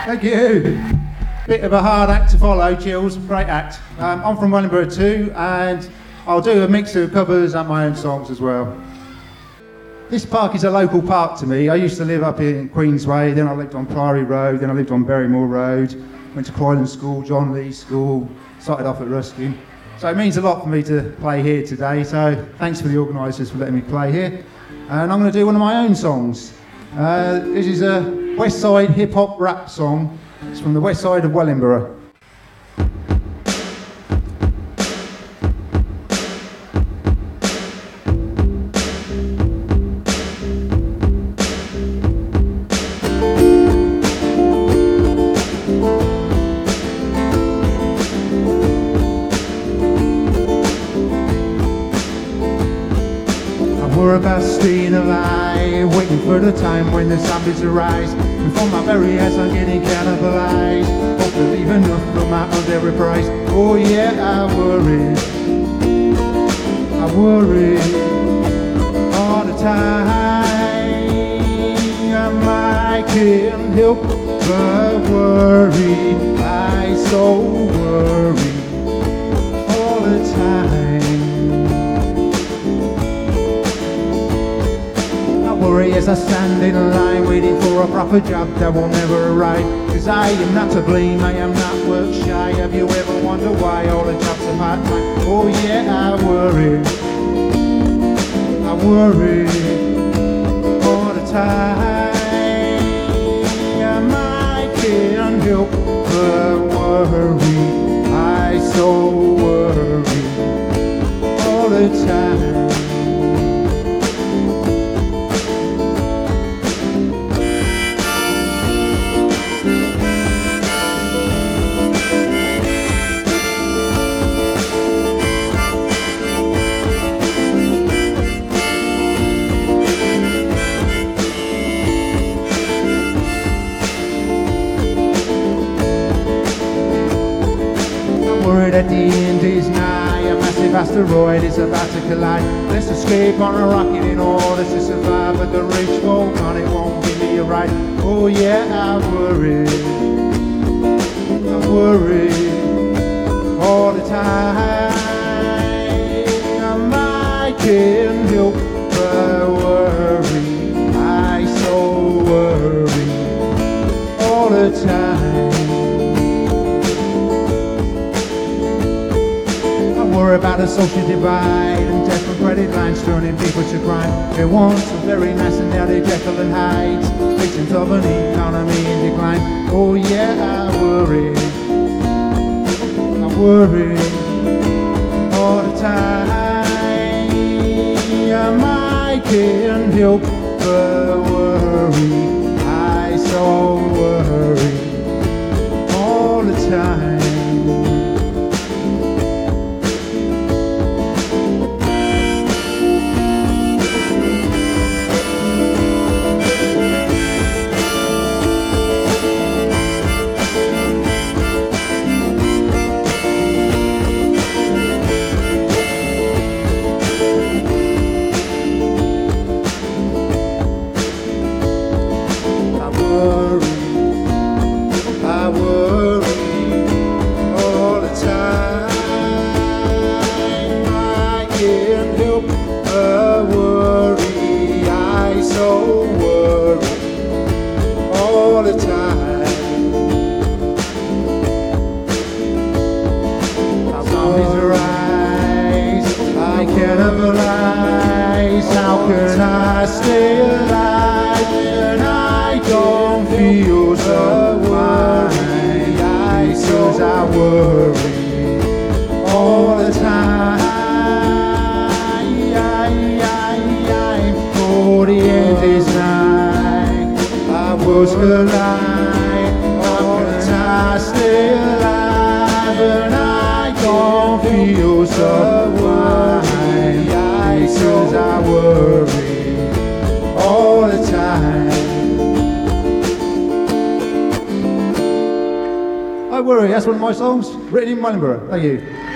Thank you. Bit of a hard act to follow, Chills. Great act. I'm from Wellingborough too, and I'll do a mix of covers and my own songs as well. This park is a local park to me. I used to live up in Queensway, then I lived on Priory Road, then I lived on Berrymore Road, went to Croydon School, John Lee School, started off at Ruskin. So it means a lot for me to play here today, so thanks for the organisers for letting me play here. And I'm going to do one of my own songs. This is a West Side hip-hop rap song. It's from the west side of Wellingborough. We're about staying alive, waiting for the time when the zombies arise. Before my very eyes I'm getting cannibalized. Hope to leave enough from my own every price. Oh yeah, I worry all the time. I can't help but worry. I so worry all the time. Worry as I stand in line, waiting for a proper job that will never arrive. Cause I am not to blame, I am not work shy. Have you ever wondered why all the jobs are part-time? Oh yeah, I worry all the time. I can't help but worry. I so worry all the time. At the end is nigh, a massive asteroid is about to collide. Let's escape on a rocket in order to survive, but the rich folk on it won't give me a ride. Oh yeah, I worry all the time. I can't help but worry. I so worry all the time. Worry about the social divide and death from credit lines turning people to crime. They once were very nice and now they're Jekyll and Hyde, victims of an economy in decline. Oh yeah, I worry all the time. I can't help but worry. I so worry all the time. How can I stay alive and I don't feel so worried? Because I worry all the time. For the end is nigh, I was alive. How can I stay alive and I don't feel so worried? Because I worry all the time. I worry, that's one of my songs, written in Wellingborough. Thank you.